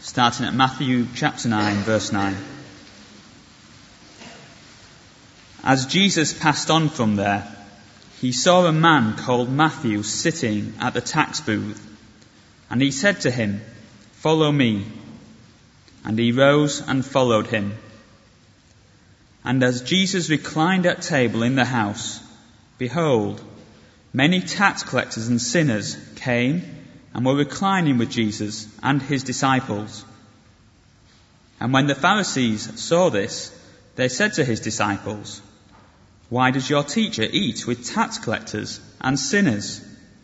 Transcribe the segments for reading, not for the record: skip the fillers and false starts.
starting at Matthew chapter 9, verse 9. As Jesus passed on from there, he saw a man called Matthew sitting at the tax booth, and he said to him, "Follow me." And he rose and followed him. And as Jesus reclined at table in the house, behold, many tax collectors and sinners came and were reclining with Jesus and his disciples. And when the Pharisees saw this, they said to his disciples, "Why does your teacher eat with tax collectors and sinners?"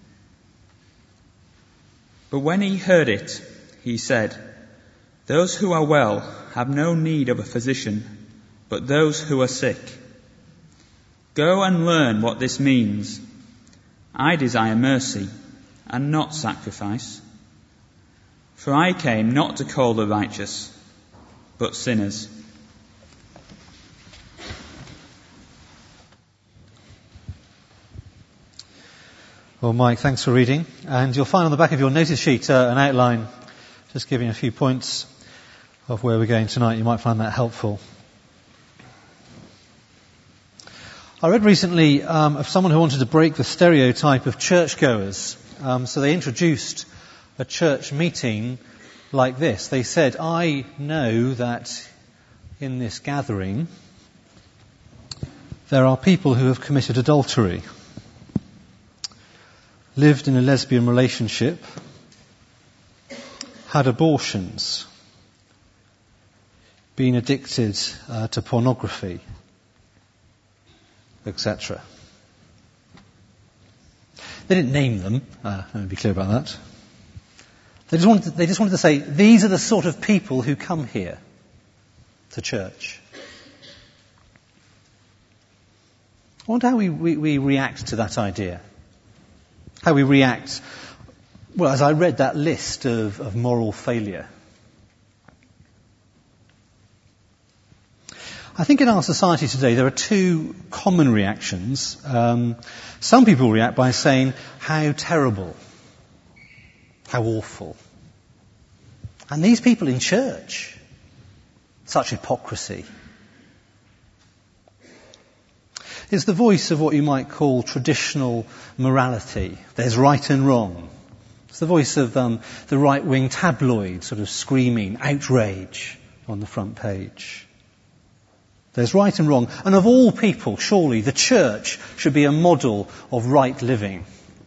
But when he heard it, he said, "Those who are well have no need of a physician, but those who are sick. Go and learn what this means. I desire mercy and not sacrifice. For I came not to call the righteous, but sinners." Well, Mike, thanks for reading. And you'll find on the back of your notice sheet an outline, just giving a few points of where we're going tonight. You might find that helpful. I read recently of someone who wanted to break the stereotype of churchgoers. So they introduced a church meeting like this. They said, "I know that in this gathering there are people who have committed adultery, lived in a lesbian relationship, had abortions, been addicted to pornography, etc." They didn't name them, let me be clear about that. They just wanted to say, these are the sort of people who come here to church. I wonder how we react to that idea. How we react, well, as I read that list of moral failure. I think in our society today there are two common reactions. Some people react by saying, "How terrible, how awful. And these people in church, such hypocrisy." It's the voice of what you might call traditional morality. There's right and wrong. It's the voice of the right-wing tabloid sort of screaming outrage on the front page. There's right and wrong. And of all people, surely the church should be a model of right living.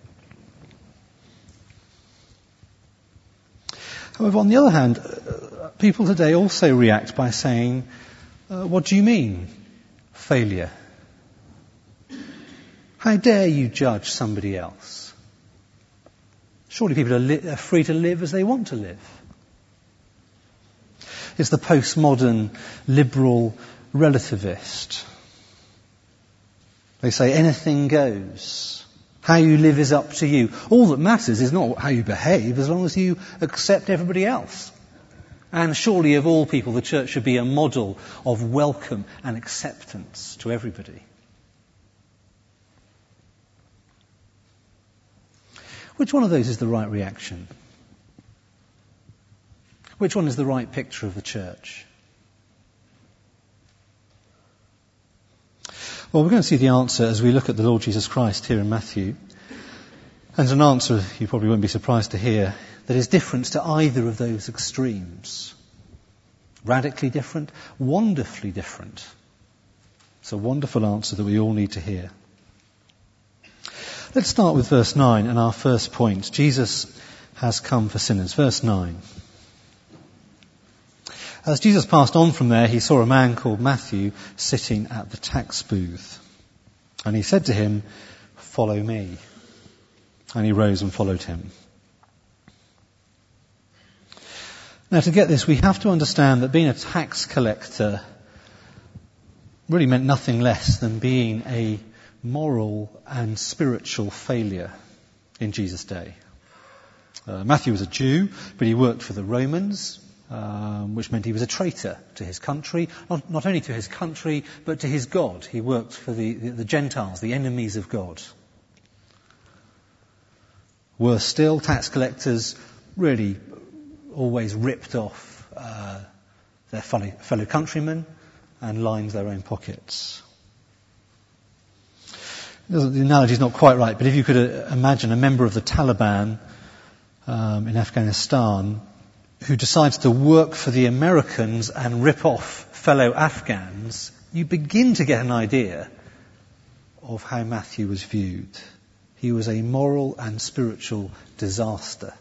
However, on the other hand, people today also react by saying, "What do you mean, failure? How dare you judge somebody else? Surely people are free to live as they want to live." It's the postmodern liberal relativist. They say anything goes. How you live is up to you. All that matters is not how you behave, as long as you accept everybody else. And surely of all people, the church should be a model of welcome and acceptance to everybody. Which one of those is the right reaction? Which one is the right picture of the church? Well, we're going to see the answer as we look at the Lord Jesus Christ here in Matthew. And an answer, you probably won't be surprised to hear, that is different to either of those extremes. Radically different, wonderfully different. It's a wonderful answer that we all need to hear. Let's start with verse 9 and our first point. Jesus has come for sinners. Verse 9. As Jesus passed on from there, he saw a man called Matthew sitting at the tax booth. And he said to him, "Follow me." And he rose and followed him. Now, to get this, we have to understand that being a tax collector really meant nothing less than being a moral and spiritual failure in Jesus' day. Matthew was a Jew, but he worked for the Romans, which meant he was a traitor to his country, not only to his country, but to his God. He worked for the Gentiles, the enemies of God. Worse still, tax collectors really always ripped off their fellow countrymen and lined their own pockets. The analogy is not quite right, but if you could imagine a member of the Taliban in Afghanistan who decides to work for the Americans and rip off fellow Afghans, you begin to get an idea of how Matthew was viewed. He was a moral and spiritual disaster.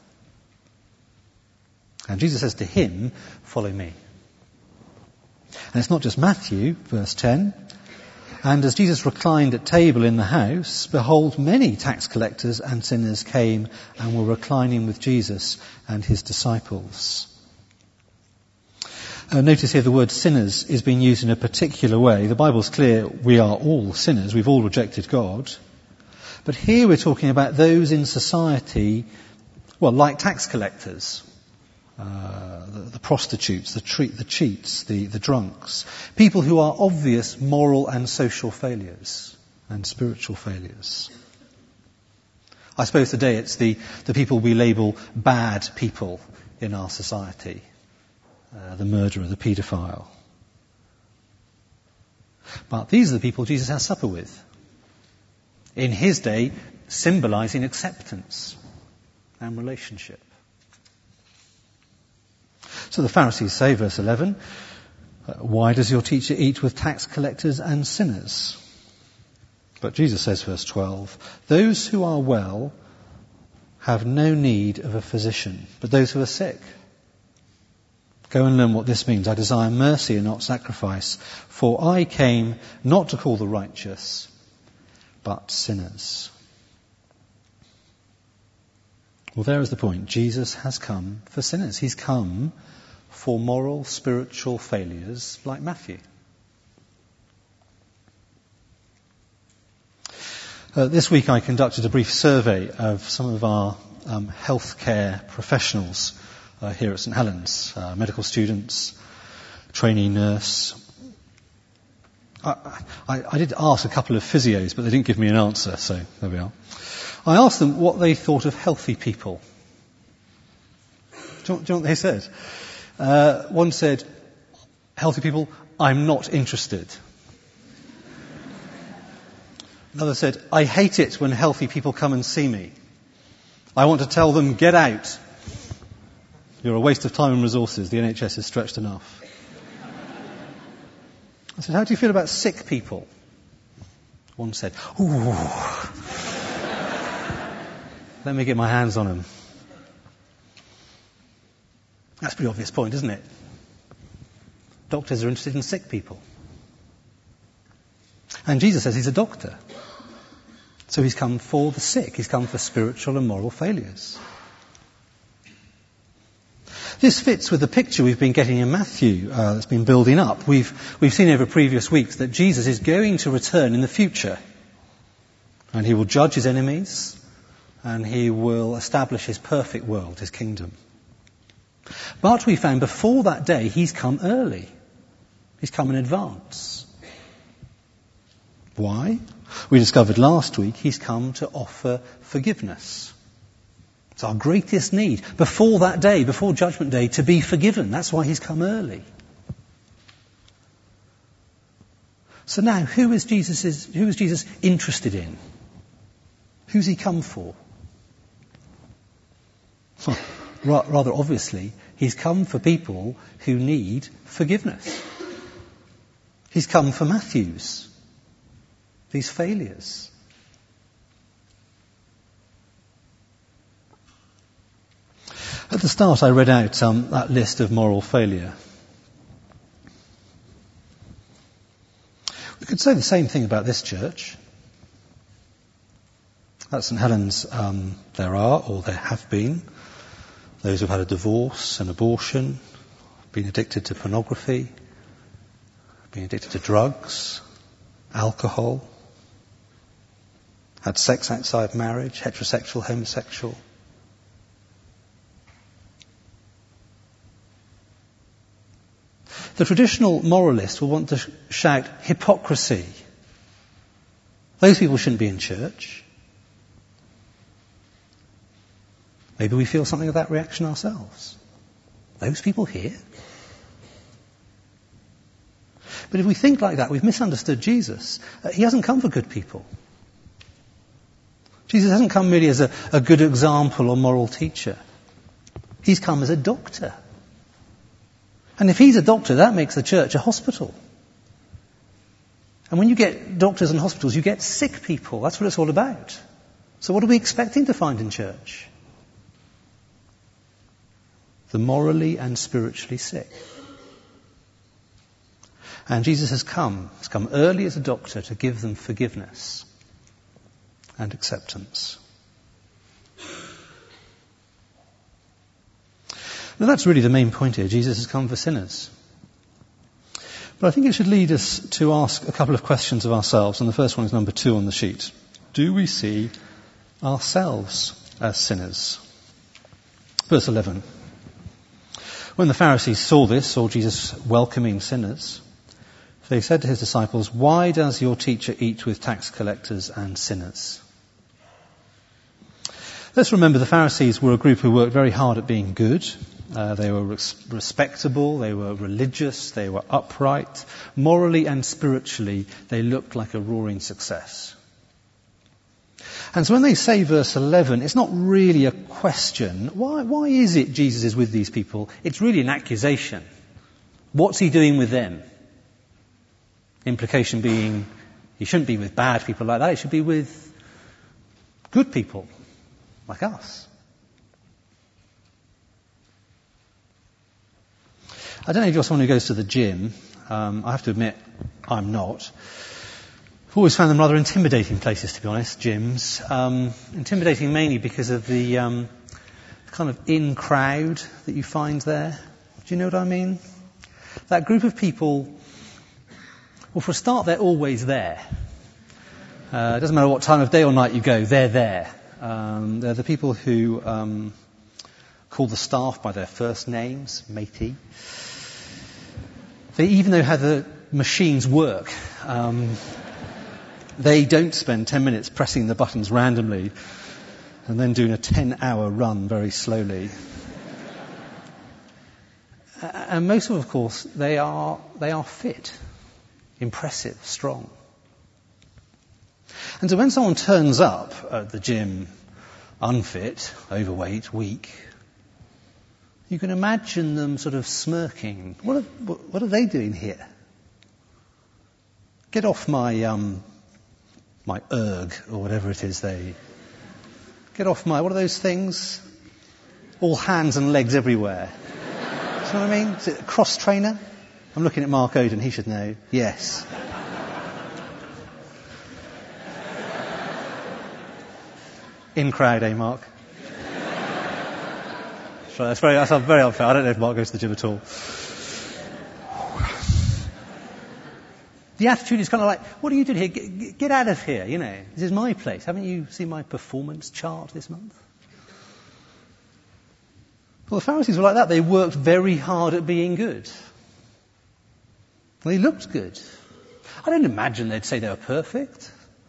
And Jesus says to him, "Follow me." And it's not just Matthew, verse 10. "And as Jesus reclined at table in the house, behold, many tax collectors and sinners came and were reclining with Jesus and his disciples." Notice here the word sinners is being used in a particular way. The Bible's clear, we are all sinners, we've all rejected God. But here we're talking about those in society, well, like tax collectors, the prostitutes, the cheats, the drunks, people who are obvious moral and social failures and spiritual failures. I suppose today it's the people we label bad people in our society. The murderer, the paedophile. But these are the people Jesus has supper with. In his day, symbolizing acceptance and relationship. So the Pharisees say, verse 11, "Why does your teacher eat with tax collectors and sinners?" But Jesus says, verse 12, "Those who are well have no need of a physician, but those who are sick. Go and learn what this means. I desire mercy and not sacrifice, for I came not to call the righteous, but sinners." Well, there is the point. Jesus has come for sinners. He's come for moral, spiritual failures like Matthew. This week I conducted a brief survey of some of our healthcare professionals here at St Helens, medical students, trainee nurse. I did ask a couple of physios, but they didn't give me an answer, so there we are. I asked them what they thought of healthy people. Do you know what they said? One said, "Healthy people, I'm not interested." Another said, "I hate it when healthy people come and see me. I want to tell them, get out. You're a waste of time and resources. The NHS is stretched enough." I said, "How do you feel about sick people?" One said, "Ooh, let me get my hands on them." That's a pretty obvious point, isn't it? Doctors are interested in sick people. And Jesus says he's a doctor. So he's come for the sick. He's come for spiritual and moral failures. This fits with the picture we've been getting in Matthew that's been building up. We've seen over previous weeks that Jesus is going to return in the future. And he will judge his enemies. And he will establish his perfect world, his kingdom. But we found before that day, he's come early. He's come in advance. Why? We discovered last week he's come to offer forgiveness. It's our greatest need. Before that day, before Judgment Day, to be forgiven. That's why he's come early. So now, who is Jesus interested in? Who's he come for? Rather obviously, he's come for people who need forgiveness. He's come for Matthews. These failures. At the start I read out that list of moral failure. We could say the same thing about this church. At St Helens there are, or there have been, those who've had a divorce, an abortion, been addicted to pornography, been addicted to drugs, alcohol, had sex outside marriage, heterosexual, homosexual. The traditional moralist will want to shout hypocrisy. Those people shouldn't be in church. Maybe we feel something of that reaction ourselves. those people here? But if we think like that, we've misunderstood Jesus. He hasn't come for good people. Jesus hasn't come merely as a good example or moral teacher. He's come as a doctor. And if he's a doctor, that makes the church a hospital. And when you get doctors and hospitals, you get sick people. That's what it's all about. So what are we expecting to find in church? The morally and spiritually sick. And Jesus has come. He's come early as a doctor to give them forgiveness and acceptance. Now that's really the main point here. Jesus has come for sinners. But I think it should lead us to ask a couple of questions of ourselves, and the first one is number 2 on the sheet. Do we see ourselves as sinners? Verse 11. When the Pharisees saw Jesus welcoming sinners, they said to his disciples, "Why does your teacher eat with tax collectors and sinners?" Let's remember the Pharisees were a group who worked very hard at being good. They were respectable, they were religious, they were upright. Morally and spiritually, they looked like a roaring success. And so when they say verse 11, it's not really a question. Why is it Jesus is with these people? It's really an accusation. What's he doing with them? Implication being, he shouldn't be with bad people like that, he should be with good people, like us. I don't know if you're someone who goes to the gym. I have to admit, I'm not. I've always found them rather intimidating places, to be honest, gyms. Intimidating mainly because of the kind of in crowd that you find there. Do you know what I mean? That group of people, well, for a start, they're always there. It doesn't matter what time of day or night you go, they're there. They're the people who call the staff by their first names, matey. They even know how the machines work. They don't spend 10 minutes pressing the buttons randomly and then doing a 10-hour run very slowly. And most of course, they are fit, impressive, strong. And so when someone turns up at the gym unfit, overweight, weak, you can imagine them sort of smirking. What are they doing here? Get off my erg, or whatever it is get off what are those things? All hands and legs everywhere. Do you know what I mean? Is it a cross trainer? I'm looking at Mark Oden, he should know. Yes. In crowd, eh, Mark? That's very unfair. I don't know if Mark goes to the gym at all. The attitude is kind of like, what are you doing here? Get out of here, you know. This is my place. Haven't you seen my performance chart this month? Well, the Pharisees were like that. They worked very hard at being good. They looked good. I don't imagine they'd say they were perfect.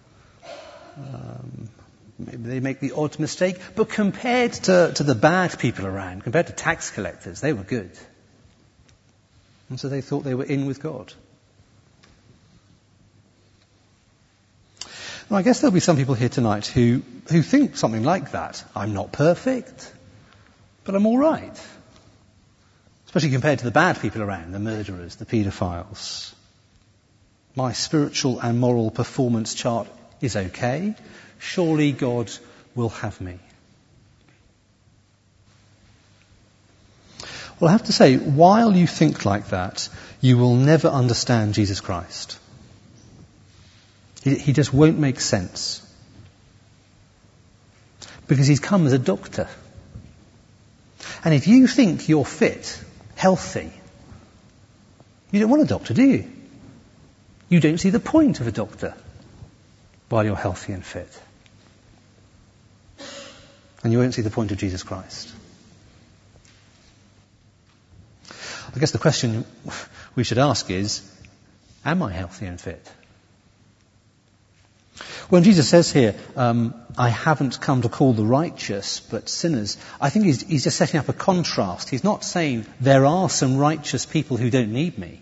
Maybe they make the odd mistake. But compared to the bad people around, compared to tax collectors, they were good. And so they thought they were in with God. Well, I guess there'll be some people here tonight who think something like that. I'm not perfect, but I'm all right. Especially compared to the bad people around, the murderers, the paedophiles. My spiritual and moral performance chart is okay. Surely God will have me. Well, I have to say, while you think like that, you will never understand Jesus Christ. He just won't make sense. Because he's come as a doctor. And if you think you're fit, healthy, you don't want a doctor, do you? You don't see the point of a doctor while you're healthy and fit. And you won't see the point of Jesus Christ. I guess the question we should ask is, am I healthy and fit? When Jesus says here, I haven't come to call the righteous, but sinners, I think he's just setting up a contrast. He's not saying there are some righteous people who don't need me.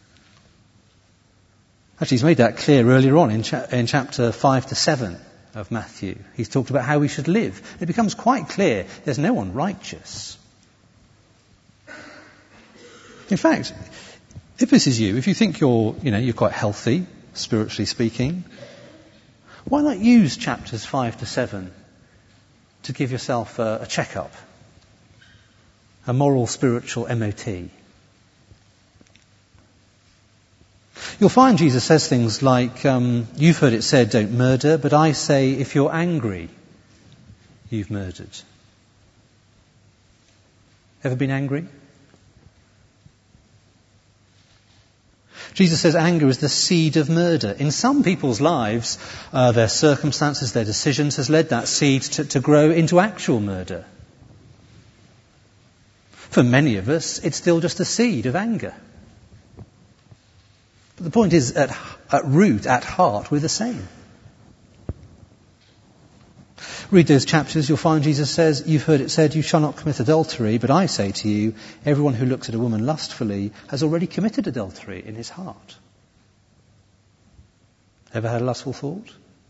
Actually, he's made that clear earlier on in chapter 5 to 7 of Matthew. He's talked about how we should live. It becomes quite clear there's no one righteous. In fact, if this is you, if you think you're quite healthy, spiritually speaking, why not use chapters 5 to 7 to give yourself a checkup, a moral, spiritual MOT? You'll find Jesus says things like, you've heard it said, don't murder, but I say if you're angry, you've murdered. Ever been angry? Jesus says anger is the seed of murder. In some people's lives, their circumstances, their decisions has led that seed to grow into actual murder. For many of us, it's still just a seed of anger. But the point is, at root, at heart, we're the same. Read those chapters, you'll find Jesus says, you've heard it said, you shall not commit adultery, but I say to you, everyone who looks at a woman lustfully has already committed adultery in his heart. Ever had a lustful thought?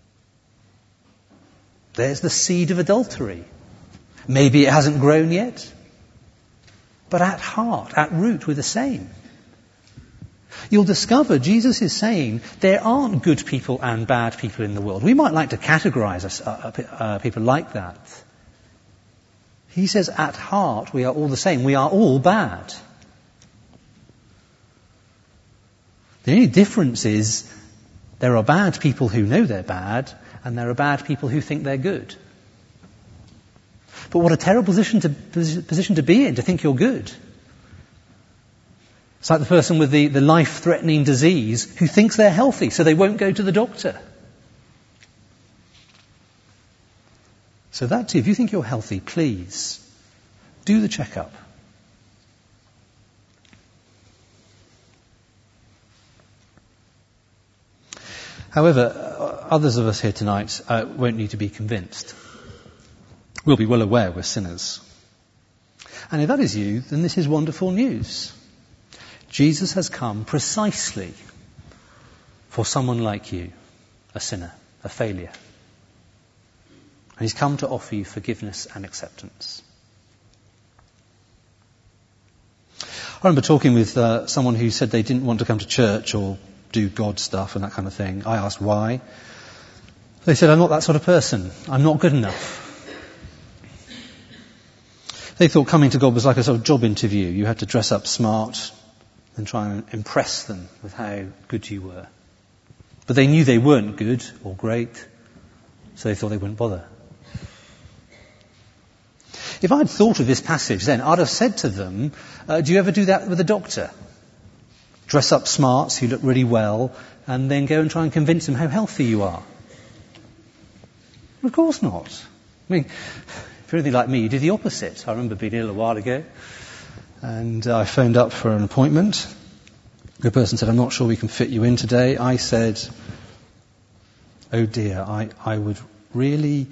There's the seed of adultery. Maybe it hasn't grown yet, but at heart, at root, we're the same. You'll discover Jesus is saying there aren't good people and bad people in the world. We might like to categorize people like that. He says at heart we are all the same. We are all bad. The only difference is there are bad people who know they're bad and there are bad people who think they're good. But what a terrible position to be in, to think you're good. It's like the person with the life-threatening disease who thinks they're healthy, so they won't go to the doctor. So that too, if you think you're healthy, please do the checkup. However, others of us here tonight won't need to be convinced. We'll be well aware we're sinners. And if that is you, then this is wonderful news. Jesus has come precisely for someone like you, a sinner, a failure. And he's come to offer you forgiveness and acceptance. I remember talking with someone who said they didn't want to come to church or do God stuff and that kind of thing. I asked why. They said, I'm not that sort of person. I'm not good enough. They thought coming to God was like a sort of job interview. You had to dress up smart and try and impress them with how good you were. But they knew they weren't good or great, so they thought they wouldn't bother. If I'd thought of this passage then, I'd have said to them, do you ever do that with a doctor? Dress up smart so you look really well, and then go and try and convince them how healthy you are. Of course not. I mean, if you're anything like me, you do the opposite. I remember being ill a while ago, and I phoned up for an appointment. The person said, I'm not sure we can fit you in today. I said, oh dear, I would really...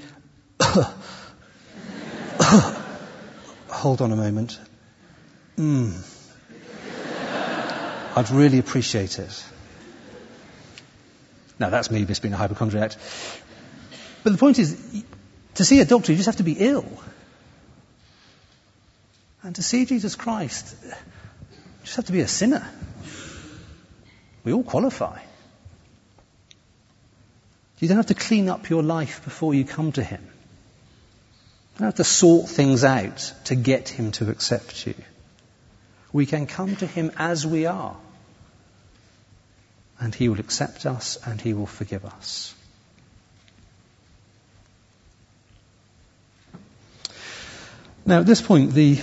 Hold on a moment. I'd really appreciate it. Now, that's me just being a hypochondriac. But the point is, to see a doctor, you just have to be ill. And to see Jesus Christ, you just have to be a sinner. We all qualify. You don't have to clean up your life before you come to him. You don't have to sort things out to get him to accept you. We can come to him as we are. And he will accept us and he will forgive us. Now, at this point, the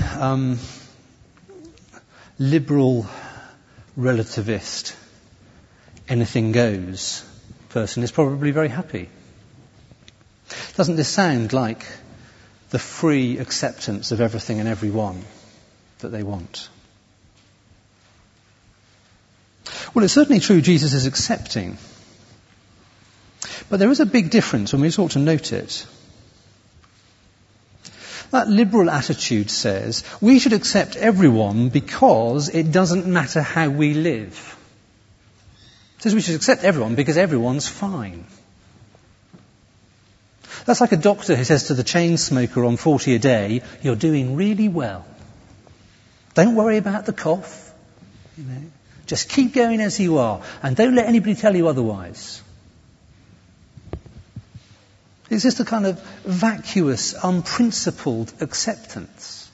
liberal relativist, anything goes person is probably very happy. Doesn't this sound like the free acceptance of everything and everyone that they want? Well, it's certainly true Jesus is accepting. But there is a big difference, and we ought to note it. That liberal attitude says we should accept everyone because it doesn't matter how we live. It says we should accept everyone because everyone's fine. That's like a doctor who says to the chain smoker on 40 a day, you're doing really well. Don't worry about the cough. Just keep going as you are and don't let anybody tell you otherwise. It's just a kind of vacuous, unprincipled acceptance.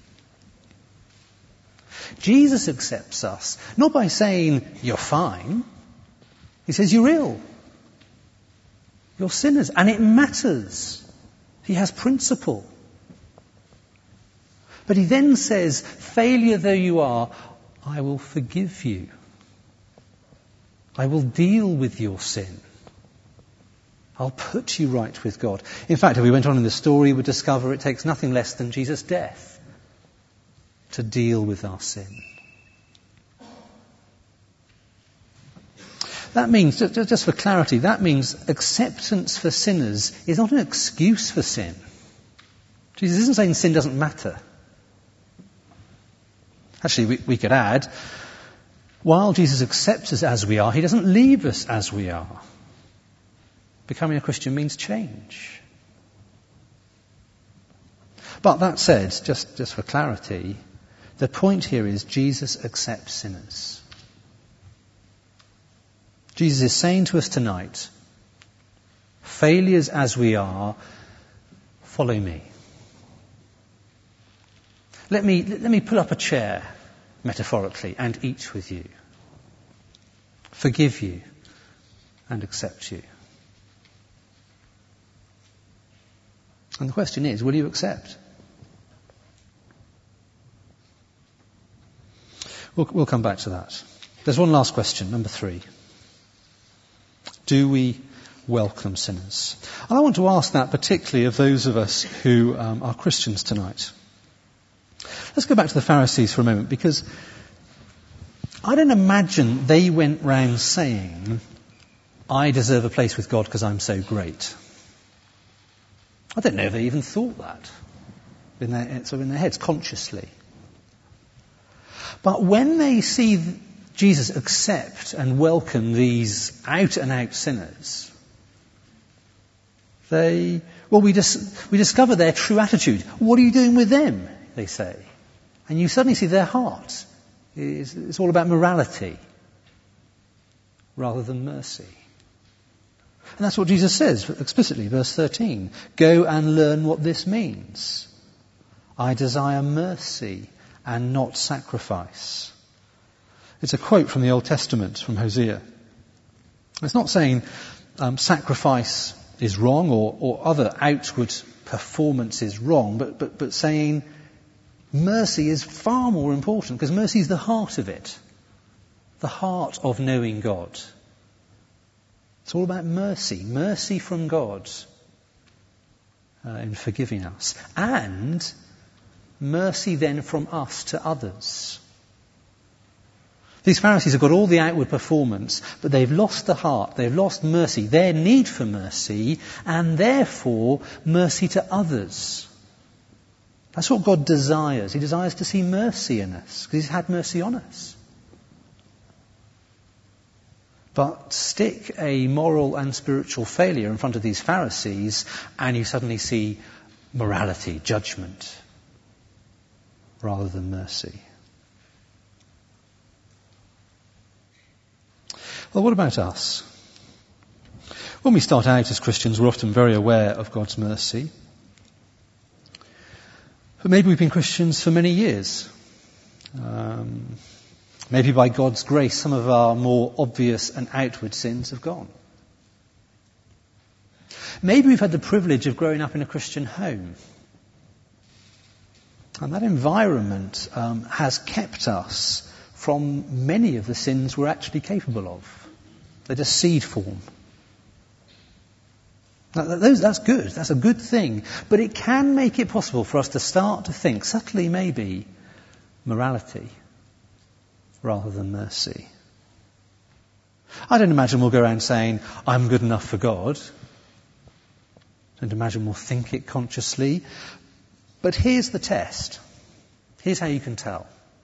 Jesus accepts us, not by saying, you're fine. He says, you're ill. You're sinners. And it matters. He has principle. But he then says, failure though you are, I will forgive you. I will deal with your sin. I'll put you right with God. In fact, if we went on in the story, we'd discover it takes nothing less than Jesus' death to deal with our sin. That means, just for clarity, that means acceptance for sinners is not an excuse for sin. Jesus isn't saying sin doesn't matter. Actually, we could add, while Jesus accepts us as we are, he doesn't leave us as we are. Becoming a Christian means change. But that said, just for clarity, the point here is Jesus accepts sinners. Jesus is saying to us tonight, failures as we are, follow me. Let me put up a chair, metaphorically, and eat with you. Forgive you and accept you. And the question is, will you accept? We'll come back to that. There's one last question, number 3. Do we welcome sinners? And I want to ask that particularly of those of us who are Christians tonight. Let's go back to the Pharisees for a moment, because I don't imagine they went round saying, I deserve a place with God because I'm so great. I don't know if they even thought that in their heads, consciously. But when they see Jesus accept and welcome these out-and-out sinners, we discover their true attitude. What are you doing with them? They say. And you suddenly see their heart. It's all about morality rather than mercy. And that's what Jesus says explicitly, verse 13. Go and learn what this means. I desire mercy and not sacrifice. It's a quote from the Old Testament, from Hosea. It's not saying sacrifice is wrong or other outward performance is wrong, but saying mercy is far more important, because mercy is the heart of it. The heart of knowing God. It's all about mercy. Mercy from God in forgiving us. And mercy then from us to others. These Pharisees have got all the outward performance, but they've lost the heart. They've lost mercy, their need for mercy, and therefore mercy to others. That's what God desires. He desires to see mercy in us, because He's had mercy on us. But stick a moral and spiritual failure in front of these Pharisees, and you suddenly see morality, judgment, rather than mercy. Well, what about us? When we start out as Christians, we're often very aware of God's mercy. But maybe we've been Christians for many years. Maybe by God's grace, some of our more obvious and outward sins have gone. Maybe we've had the privilege of growing up in a Christian home. And that environment has kept us from many of the sins we're actually capable of. They're just seed form. That's good. That's a good thing. But it can make it possible for us to start to think, subtly maybe, morality rather than mercy. I don't imagine we'll go around saying, I'm good enough for God. I don't imagine we'll think it consciously. But here's the test. Here's how you can tell.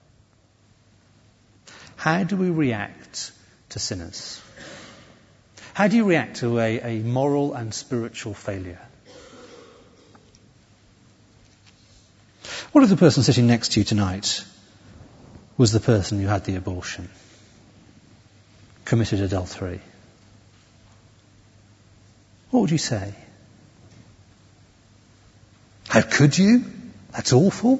How do we react to sinners? How do you react to a moral and spiritual failure? What if the person sitting next to you tonight was the person who had the abortion, committed adultery? What would you say? How could you? That's awful.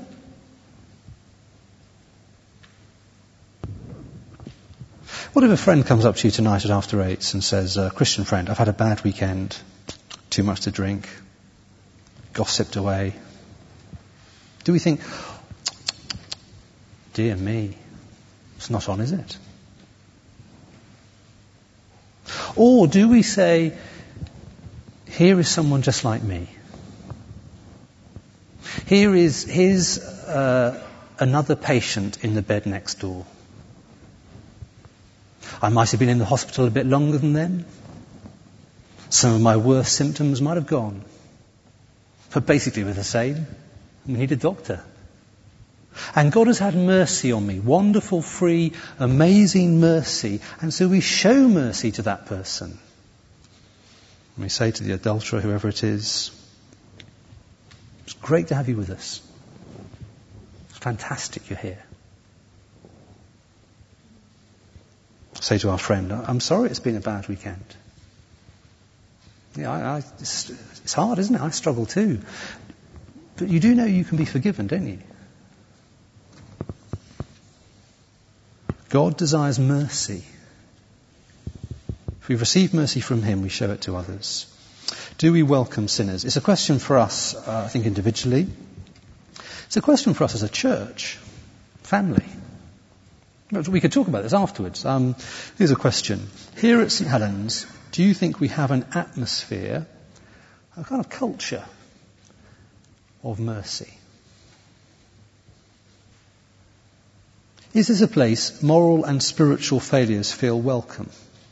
What if a friend comes up to you tonight at after 8 and says, Christian friend, I've had a bad weekend, too much to drink, gossiped away. Do we think, dear me, it's not on, is it? Or do we say, here is someone just like me. Here's another patient in the bed next door. I might have been in the hospital a bit longer than them. Some of my worst symptoms might have gone. But basically we're the same. We need a doctor. And God has had mercy on me. Wonderful, free, amazing mercy. And so we show mercy to that person. And we say to the adulterer, whoever it is, it's great to have you with us. It's fantastic you're here. Say to our friend, I'm sorry it's been a bad weekend. Yeah, it's hard, isn't it? I struggle too. But you do know you can be forgiven, don't you? God desires mercy. If we receive mercy from Him, we show it to others. Do we welcome sinners? It's a question for us, I think, individually. It's a question for us as a church, family. We could talk about this afterwards. Here's a question. Here at St. Helens, do you think we have an atmosphere, a kind of culture of mercy? Is this a place moral and spiritual failures feel welcome?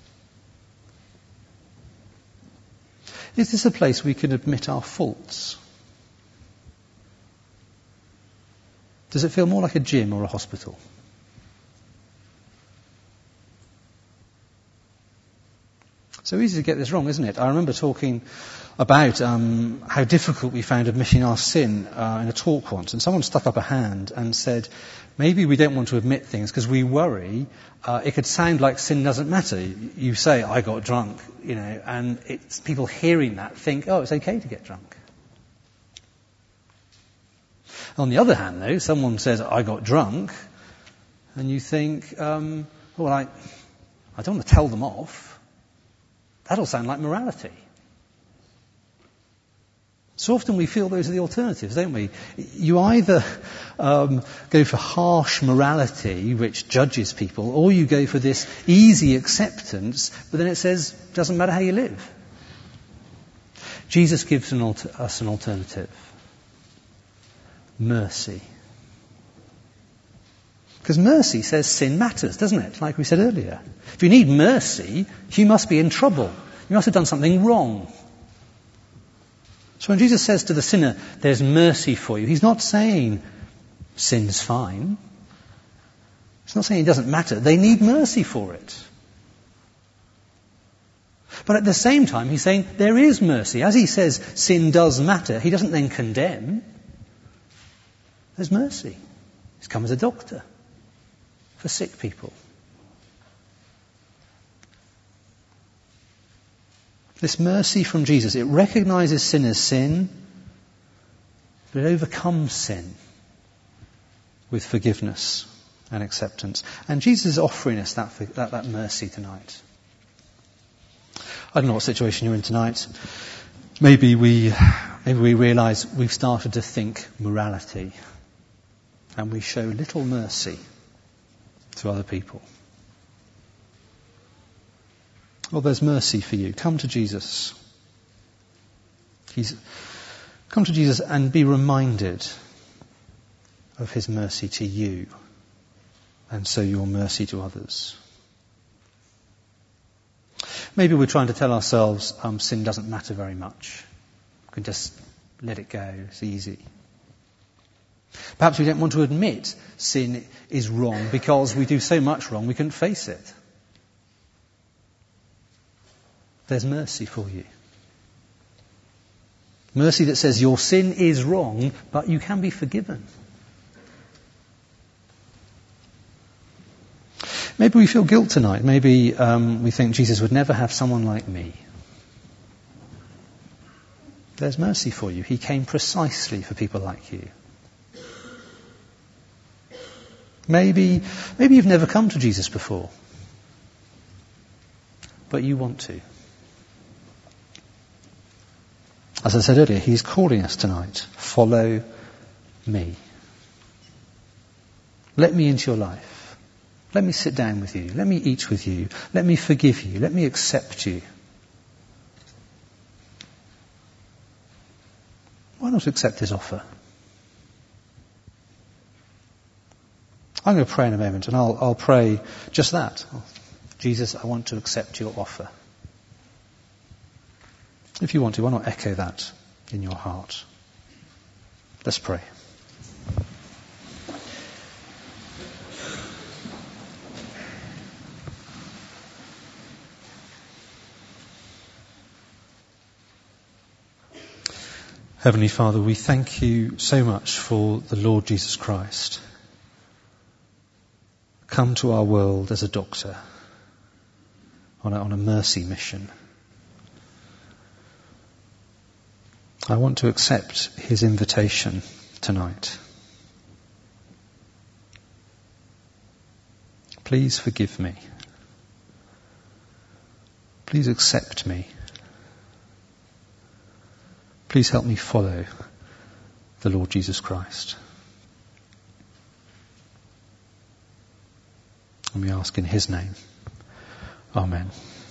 Is this a place we can admit our faults? Does it feel more like a gym or a hospital? So easy to get this wrong, isn't it? I remember talking about how difficult we found admitting our sin in a talk once, and someone stuck up a hand and said, maybe we don't want to admit things because we worry it could sound like sin doesn't matter. You say, I got drunk, and it's people hearing that think, oh, it's okay to get drunk. On the other hand, though, someone says, I got drunk, and you think, I don't want to tell them off. That'll sound like morality. So often we feel those are the alternatives, don't we? You either go for harsh morality, which judges people, or you go for this easy acceptance, but then it says, doesn't matter how you live. Jesus gives us an alternative. Mercy. Because mercy says sin matters, doesn't it? Like we said earlier. If you need mercy, you must be in trouble. You must have done something wrong. So when Jesus says to the sinner, there's mercy for you, He's not saying sin's fine. He's not saying it doesn't matter. They need mercy for it. But at the same time, He's saying there is mercy. As He says sin does matter, He doesn't then condemn. There's mercy. He's come as a doctor for sick people. This mercy from Jesus, it recognizes sinner's sin, but it overcomes sin with forgiveness and acceptance. And Jesus is offering us that mercy tonight. I don't know what situation you're in tonight. Maybe we realize we've started to think morality, and we show little mercy to other people. Well, there's mercy for you. Come to Jesus. Come to Jesus and be reminded of His mercy to you, and so your mercy to others. Maybe we're trying to tell ourselves sin doesn't matter very much. We can just let it go. It's easy. Perhaps we don't want to admit sin is wrong because we do so much wrong we couldn't face it. There's mercy for you. Mercy that says your sin is wrong, but you can be forgiven. Maybe we feel guilt tonight. Maybe we think Jesus would never have someone like me. There's mercy for you. He came precisely for people like you. Maybe you've never come to Jesus before, but you want to. As I said earlier, he's calling us tonight. Follow me. Let me into your life. Let me sit down with you. Let me eat with you. Let me forgive you. Let me accept you. Why not accept his offer? I'm going to pray in a moment, and I'll pray just that. Jesus, I want to accept your offer. If you want to, why not echo that in your heart? Let's pray. Heavenly Father, we thank you so much for the Lord Jesus Christ. Come to our world as a doctor on a mercy mission. I want to accept his invitation tonight. Please forgive me. Please accept me. Please help me follow the Lord Jesus Christ. And we ask in his name. Amen.